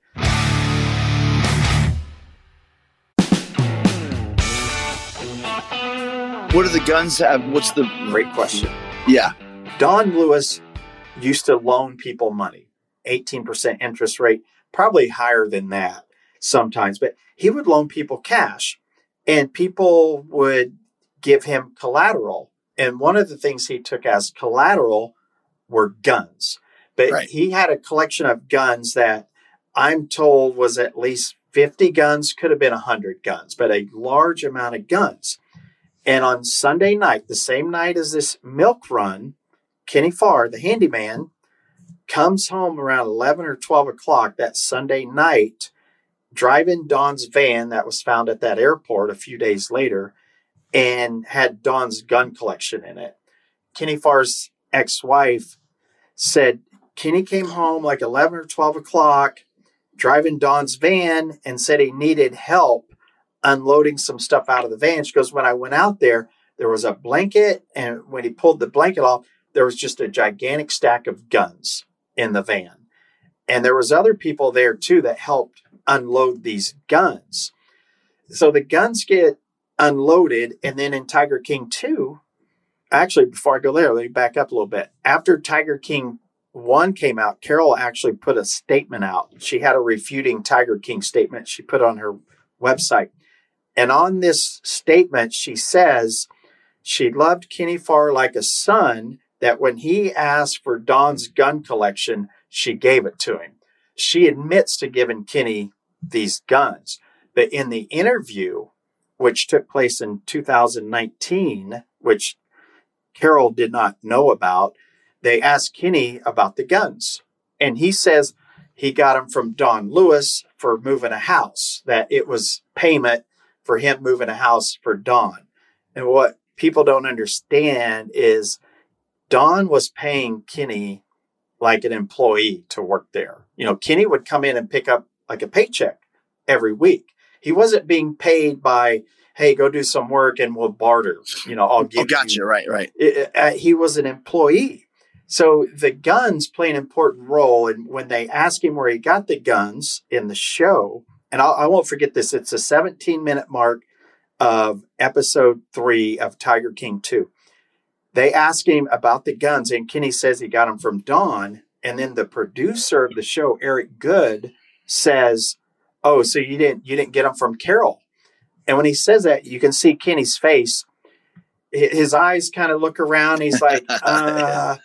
What do the guns have? What's the... Great question. Yeah. Don Lewis used to loan people money, 18% interest rate, probably higher than that sometimes, but he would loan people cash, and people would give him collateral. And one of the things he took as collateral were guns. But right. He had a collection of guns that I'm told was at least 50 guns, could have been 100 guns, but a large amount of guns. And on Sunday night, the same night as this milk run, Kenny Farr, the handyman, comes home around 11 or 12 o'clock that Sunday night, driving Don's van that was found at that airport a few days later, and had Don's gun collection in it. Kenny Farr's ex-wife said Kenny came home like 11 or 12 o'clock, driving Don's van, and said he needed help unloading some stuff out of the van. She goes, when I went out there, there was a blanket, and when he pulled the blanket off, there was just a gigantic stack of guns in the van. And there was other people there too that helped unload these guns. So the guns get unloaded, and then in Tiger King 2, actually, before I go there, let me back up a little bit. After Tiger King 1 came out, Carol actually put a statement out. She had a refuting Tiger King statement she put on her website. And on this statement, she says she loved Kenny Farr like a son, that when he asked for Don's gun collection, she gave it to him. She admits to giving Kenny these guns. But in the interview, which took place in 2019, which Carol did not know about, they asked Kenny about the guns. And he says he got them from Don Lewis for moving a house, that it was payment for him moving a house for Don. And what people don't understand is Don was paying Kenny like an employee to work there. Kenny would come in and pick up like a paycheck every week. He wasn't being paid by, hey, go do some work and we'll barter. I'll give you. Right. He was an employee. So the guns play an important role. And when they ask him where he got the guns in the show, and I won't forget this, it's a 17-minute mark of episode 3 of Tiger King 2. They ask him about the guns, and Kenny says he got them from Don. And then the producer of the show, Eric Good, says, "Oh, so you didn't get them from Carol?" And when he says that, you can see Kenny's face. His eyes kind of look around. He's like,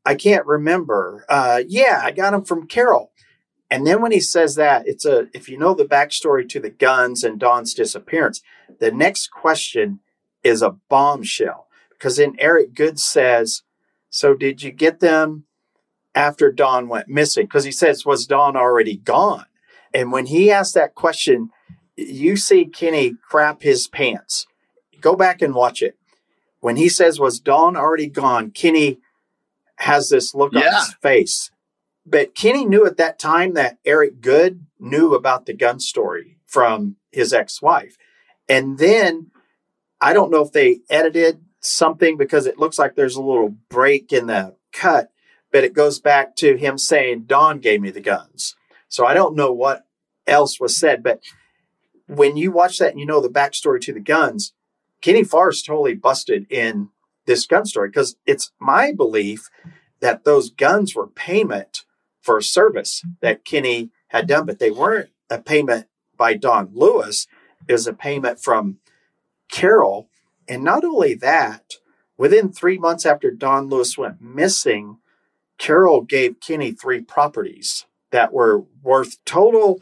I can't remember. Yeah, I got them from Carol. And then when he says that, if you know the backstory to the guns and Don's disappearance, the next question is a bombshell. Because then Eric Good says, so did you get them after Don went missing? Because he says, was Don already gone? And when he asked that question, you see Kenny crap his pants. Go back and watch it. When he says, was Don already gone? Kenny has this look on his face. But Kenny knew at that time that Eric Good knew about the gun story from his ex-wife. And then I don't know if they edited something because it looks like there's a little break in the cut, but it goes back to him saying, Don gave me the guns. So I don't know what else was said, but when you watch that and you know the backstory to the guns, Kenny Farr's totally busted in this gun story because it's my belief that those guns were payment for a service that Kenny had done, but they weren't a payment by Don Lewis. It was a payment from Carol. And not only that, within 3 months after Don Lewis went missing, Carol gave Kenny 3 properties that were worth a couple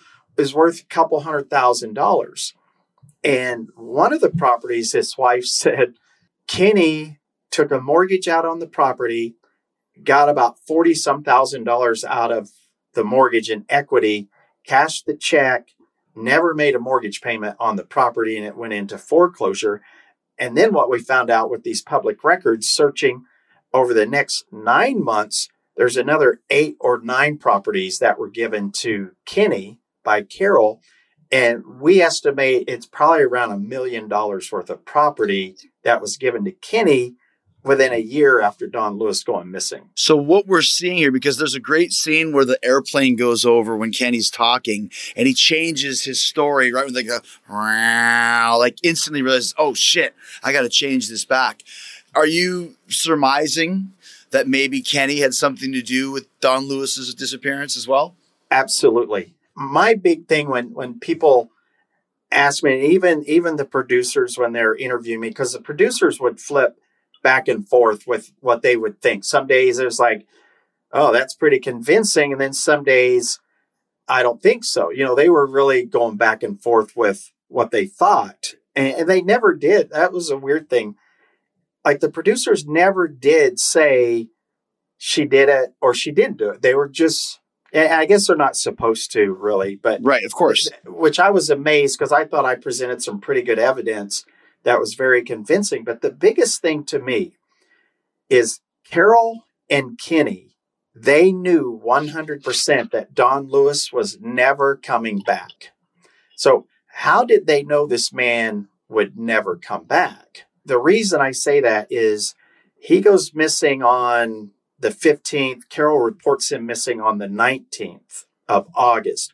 $100,000. And one of the properties, his wife said, Kenny took a mortgage out on the property, got about $40-some thousand out of the mortgage in equity, cashed the check, never made a mortgage payment on the property, and it went into foreclosure. And then what we found out with these public records searching over the next 9 months, there's another 8 or 9 properties that were given to Kenny by Carol. And we estimate it's probably around $1 million worth of property that was given to Kenny within a year after Don Lewis going missing. So what we're seeing here, because there's a great scene where the airplane goes over when Kenny's talking and he changes his story, right? When they go, like instantly realizes, oh shit, I got to change this back. Are you surmising that maybe Kenny had something to do with Don Lewis's disappearance as well? Absolutely. My big thing when people ask me, and even the producers when they're interviewing me, because the producers would flip back and forth with what they would think. Some days it was like, oh, that's pretty convincing. And then some days I don't think so. You know, they were really going back and forth with what they thought. And they never did. That was a weird thing. Like the producers never did say she did it or she didn't do it. They were just, and I guess they're not supposed to really, but right, of course, which I was amazed because I thought I presented some pretty good evidence that was very convincing. But the biggest thing to me is Carol and Kenny, they knew 100% that Don Lewis was never coming back. So how did they know this man would never come back? The reason I say that is he goes missing on the 15th. Carol reports him missing on the 19th of August.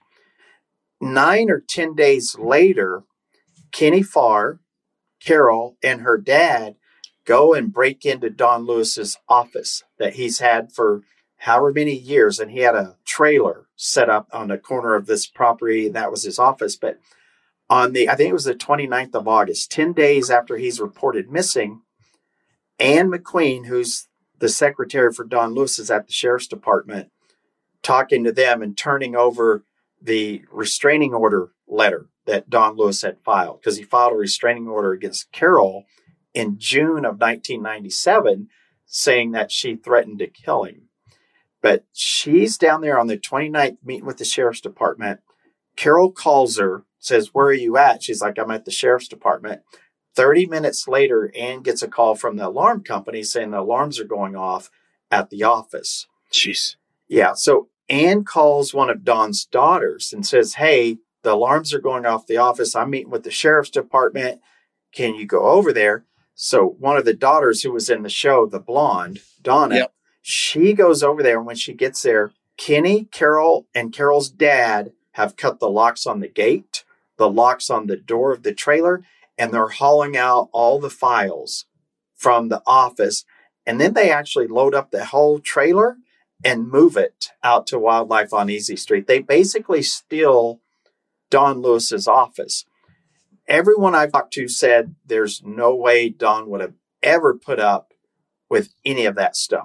9 or 10 days later, Kenny Farr, Carol, and her dad go and break into Don Lewis's office that he's had for however many years. And he had a trailer set up on the corner of this property, and that was his office. But I think it was the 29th of August, 10 days after he's reported missing, Ann McQueen, who's the secretary for Don Lewis, is at the sheriff's department talking to them and turning over the restraining order letter that Don Lewis had filed, because he filed a restraining order against Carol in June of 1997, saying that she threatened to kill him. But she's down there on the 29th meeting with the sheriff's department. Carol calls her, says, "Where are you at?" She's like, "I'm at the sheriff's department." 30 minutes later, Ann gets a call from the alarm company saying the alarms are going off at the office. Jeez. Yeah. So Ann calls one of Don's daughters and says, "Hey, the alarms are going off the office. I'm meeting with the sheriff's department. Can you go over there?" So one of the daughters who was in the show, the blonde, Donna, she goes over there. And when she gets there, Kenny, Carol, and Carol's dad have cut the locks on the gate, the locks on the door of the trailer, and they're hauling out all the files from the office. And then they actually load up the whole trailer and move it out to Wildlife on Easy Street. They basically steal Don Lewis's office. Everyone I've talked to said there's no way Don would have ever put up with any of that stuff.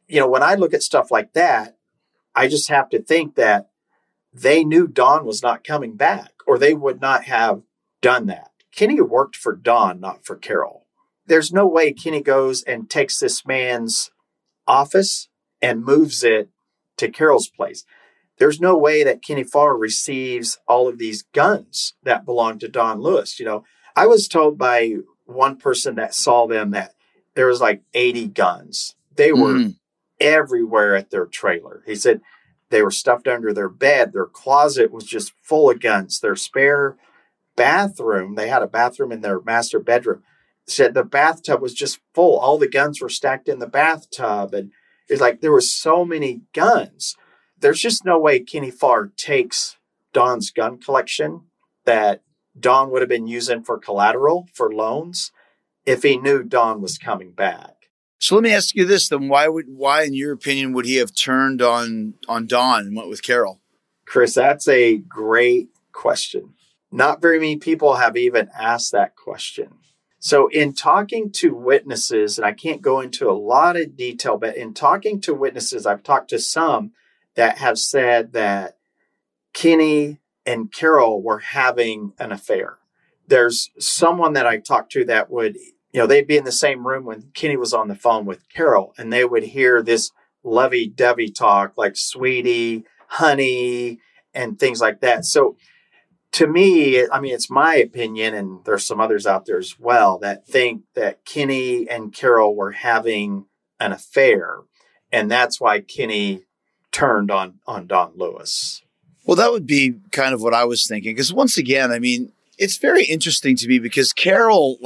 when I look at stuff like that, I just have to think that they knew Don was not coming back, or they would not have done that. Kenny worked for Don, not for Carol. There's no way Kenny goes and takes this man's office and moves it to Carol's place. There's no way that Kenny Farr receives all of these guns that belong to Don Lewis. I was told by one person that saw them that there was like 80 guns. They were everywhere at their trailer. He said they were stuffed under their bed. Their closet was just full of guns. Their spare bathroom, they had a bathroom in their master bedroom. Said the bathtub was just full. All the guns were stacked in the bathtub. And it's like there were so many guns. There's just no way Kenny Farr takes Don's gun collection that Don would have been using for collateral for loans if he knew Don was coming back. So let me ask you this then. Why, in your opinion, would he have turned on Don and went with Carol? Chris, that's a great question. Not very many people have even asked that question. So in talking to witnesses, and I can't go into a lot of detail, but in talking to witnesses, I've talked to some that have said that Kenny and Carol were having an affair. There's someone that I talked to that would, they'd be in the same room when Kenny was on the phone with Carol, and they would hear this lovey-dovey talk like sweetie, honey, and things like that. So to me, it's my opinion, and there's some others out there as well that think that Kenny and Carol were having an affair, and that's why Kenny turned on Don Lewis. Well, that would be kind of what I was thinking, because once again, it's very interesting to me because Carol,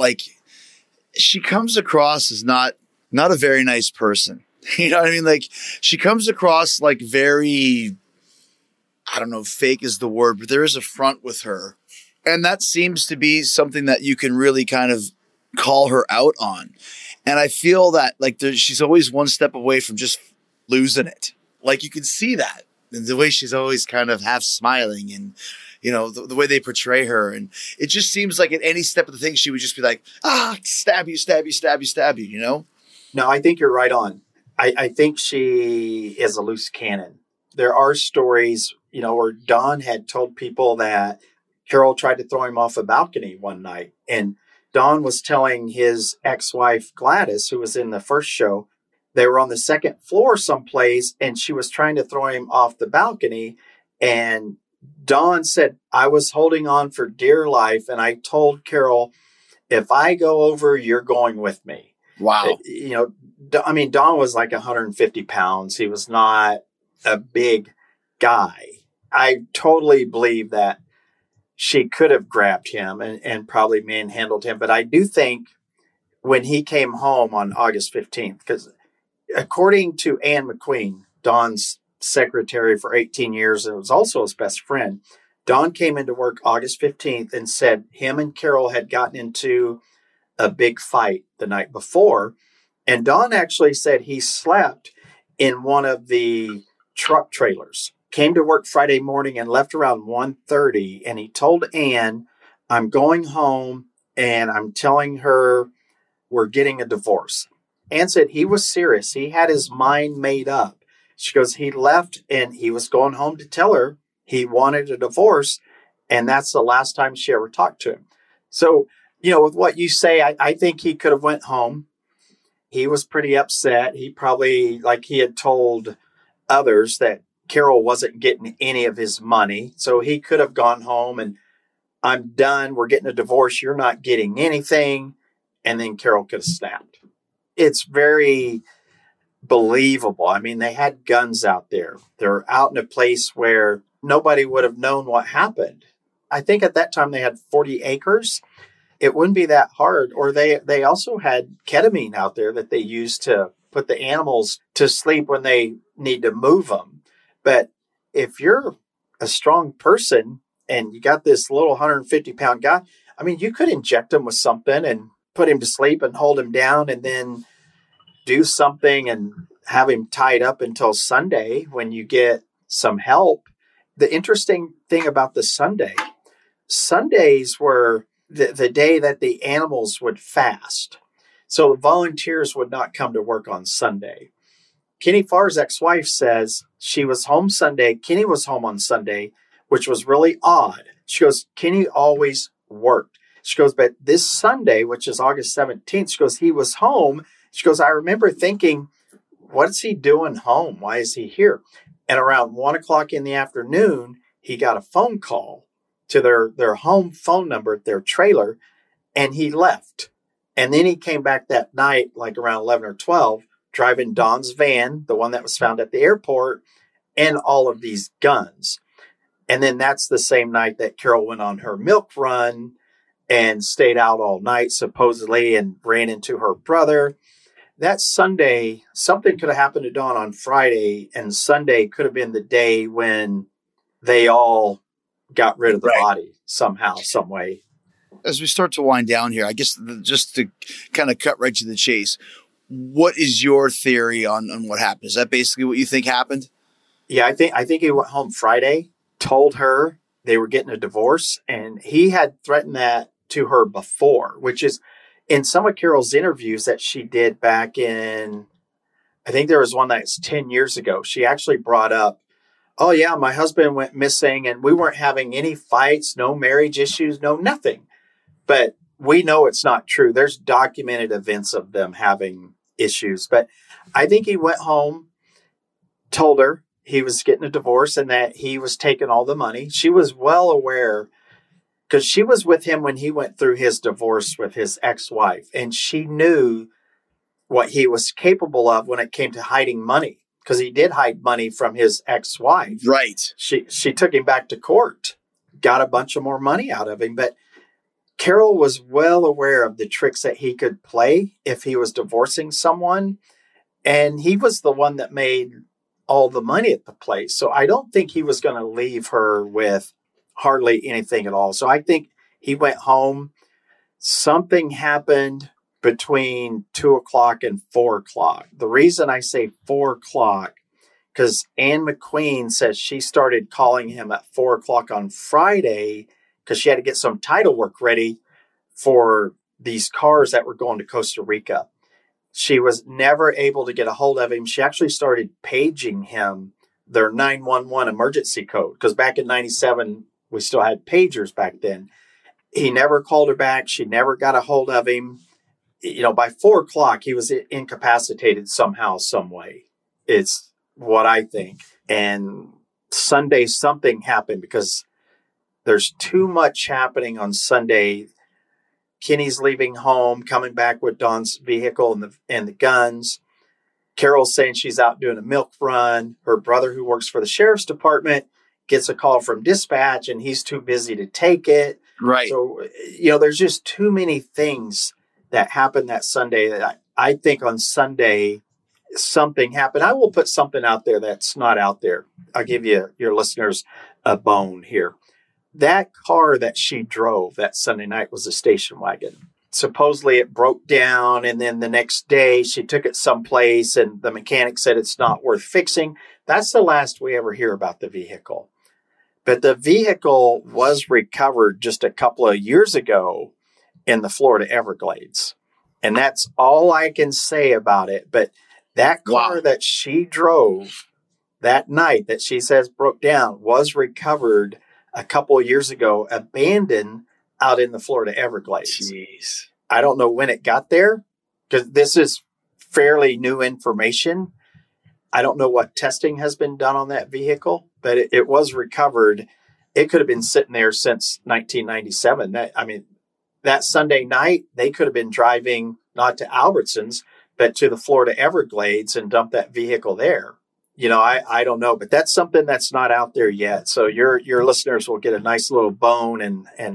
she comes across as not a very nice person. You know what I mean? Like, she comes across very, I don't know, fake is the word, but there is a front with her. And that seems to be something that you can really kind of call her out on. And I feel that she's always one step away from just losing it. You can see that in the way she's always kind of half smiling and, the way they portray her. And it just seems like at any step of the thing, she would just be like, stab you, stab you, stab you, stab you, No, I think you're right on. I think she is a loose cannon. There are stories, where Don had told people that Carol tried to throw him off a balcony one night. And Don was telling his ex-wife, Gladys, who was in the first show, they were on the second floor someplace, and she was trying to throw him off the balcony. And Don said, I was holding on for dear life. And I told Carol, if I go over, you're going with me. Wow. Don was like 150 pounds. He was not a big guy. I totally believe that she could have grabbed him and probably manhandled him. But I do think when he came home on August 15th, because according to Ann McQueen, Don's secretary for 18 years, and was also his best friend, Don came into work August 15th and said him and Carol had gotten into a big fight the night before. And Don actually said he slept in one of the truck trailers, came to work Friday morning and left around 1:30. And he told Ann, I'm going home and I'm telling her we're getting a divorce. Ann said he was serious. He had his mind made up. She goes, he left and he was going home to tell her he wanted a divorce. And that's the last time she ever talked to him. So, with what you say, I think he could have went home. He was pretty upset. He probably, he had told others that Carol wasn't getting any of his money. So he could have gone home and I'm done. We're getting a divorce. You're not getting anything. And then Carol could have snapped. It's very believable. They had guns out there. They're out in a place where nobody would have known what happened. I think at that time they had 40 acres. It wouldn't be that hard. Or they also had ketamine out there that they used to put the animals to sleep when they need to move them. But if you're a strong person and you got this little 150-pound guy, you could inject him with something and put him to sleep and hold him down and then do something and have him tied up until Sunday when you get some help. The interesting thing about the Sundays were the day that the animals would fast. So the volunteers would not come to work on Sunday. Kenny Farr's ex-wife says she was home Sunday. Kenny was home on Sunday, which was really odd. She goes, Kenny always worked. She goes, but this Sunday, which is August 17th, she goes, he was home. She goes, I remember thinking, what's he doing home? Why is he here? And around 1 o'clock in the afternoon, he got a phone call to their home phone number at their trailer, and he left. And then he came back that night, like around 11 or 12, driving Dawn's van, the one that was found at the airport, and all of these guns. And then that's the same night that Carol went on her milk run and stayed out all night, supposedly, and ran into her brother. That Sunday, something could have happened to Dawn on Friday, and Sunday could have been the day when they all got rid of the body somehow, some way. As we start to wind down here, I guess just to kind of cut right to the chase, what is your theory on what happened? Is that basically what you think happened? Yeah, I think he went home Friday, told her they were getting a divorce, and he had threatened that to her before, which is in some of Carol's interviews that she did back in, I think there was one that's 10 years ago. She actually brought up, oh yeah, my husband went missing and we weren't having any fights, no marriage issues, no nothing. But we know it's not true. There's documented events of them having issues. But I think he went home, told her he was getting a divorce and that he was taking all the money. She was well aware because she was with him when he went through his divorce with his ex-wife. And she knew what he was capable of when it came to hiding money, because he did hide money from his ex-wife. Right. She took him back to court, got a bunch of more money out of him. But Carol was well aware of the tricks that he could play if he was divorcing someone. And he was the one that made all the money at the place. So I don't think he was going to leave her with hardly anything at all. So I think he went home. Something happened between 2 o'clock and 4 o'clock. The reason I say 4 o'clock, because Ann McQueen says she started calling him at 4 o'clock on Friday because she had to get some title work ready for these cars that were going to Costa Rica. She was never able to get a hold of him. She actually started paging him their 911 emergency code, because back in 97, we still had pagers back then. He never called her back. She never got a hold of him. You know, by 4 o'clock, he was incapacitated somehow, some way. It's what I think. And Sunday, something happened because there's too much happening on Sunday. Kenny's leaving home, coming back with Dawn's vehicle and the guns. Carol's saying she's out doing a milk run. Her brother, who works for the sheriff's department, gets a call from dispatch, and he's too busy to take it. Right. So, you know, there's just too many things that happened that Sunday that I think on Sunday something happened. I will put something out there that's not out there. I'll give you, your listeners, a bone here. That car that she drove that Sunday night was a station wagon. Supposedly it broke down, and then the next day she took it someplace and the mechanic said it's not worth fixing. That's the last we ever hear about the vehicle. But the vehicle was recovered just a couple of years ago in the Florida Everglades. And that's all I can say about it. But that car that she drove that night that she says broke down was recovered a couple of years ago, abandoned out in the Florida Everglades. Jeez. I don't know when it got there, because this is fairly new information. I don't know what testing has been done on that vehicle, but it was recovered. It could have been sitting there since 1997. That Sunday night, they could have been driving not to Albertsons, but to the Florida Everglades and dumped that vehicle there. You know, I don't know, but that's something that's not out there yet. So your listeners will get a nice little bone, and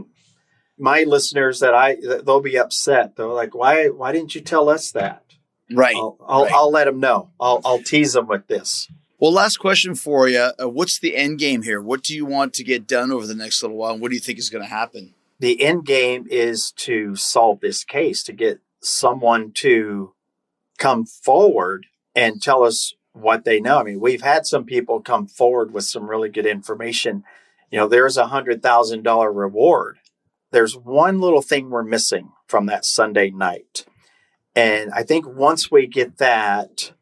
my listeners they'll be upset. They're like, why didn't you tell us that? Right. I'll let them know. I'll tease them with this. Well, last question for you. What's the end game here? What do you want to get done over the next little while? And what do you think is going to happen? The end game is to solve this case, to get someone to come forward and tell us what they know. I mean, we've had some people come forward with some really good information. You know, there's $100,000 reward. There's one little thing we're missing from that Sunday night. And I think once we get that,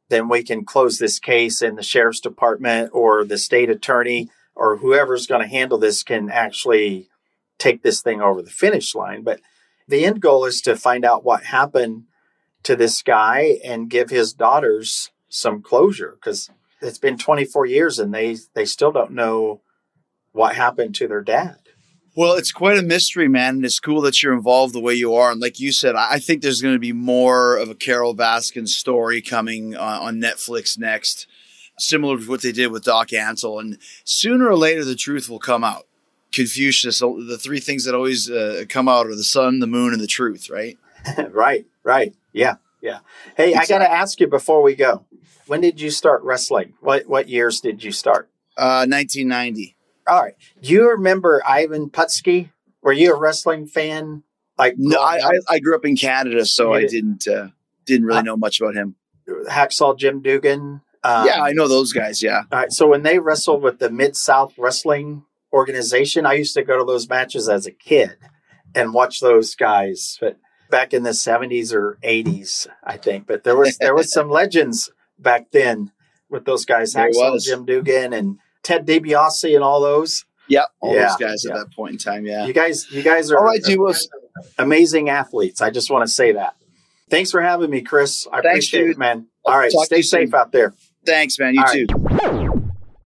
then we can close this case, and the sheriff's department or the state attorney or whoever's going to handle this can actually take this thing over the finish line. But the end goal is to find out what happened to this guy and give his daughters some closure, because it's been 24 years and they still don't know what happened to their dad. Well, it's quite a mystery, man. And it's cool that you're involved the way you are. And like you said, I think there's going to be more of a Carol Baskin story coming on Netflix next, similar to what they did with Doc Antle. And sooner or later, the truth will come out. Confucius, the three things that always come out are the sun, the moon, and the truth, right? Right. Yeah. Hey, exactly. I got to ask you before we go, when did you start wrestling? What years did you start? 1990. All right. Do you remember Ivan Putski? Were you a wrestling fan? No, I grew up in Canada, so I didn't really know much about him. Hacksaw Jim Dugan. Yeah, I know those guys. Yeah. All right. So when they wrestled with the Mid-South Wrestling organization, I used to go to those matches as a kid and watch those guys. But back in the 70s or 80s, I think. But there was some legends back then with those guys, Hacksaw Jim Dugan and Ted DiBiase and all those. Yeah, those guys at that point in time. Yeah, you guys are amazing athletes. I just want to say that. Thanks for having me, Chris. I appreciate it, man. All right, stay safe out there. Thanks, man. You too.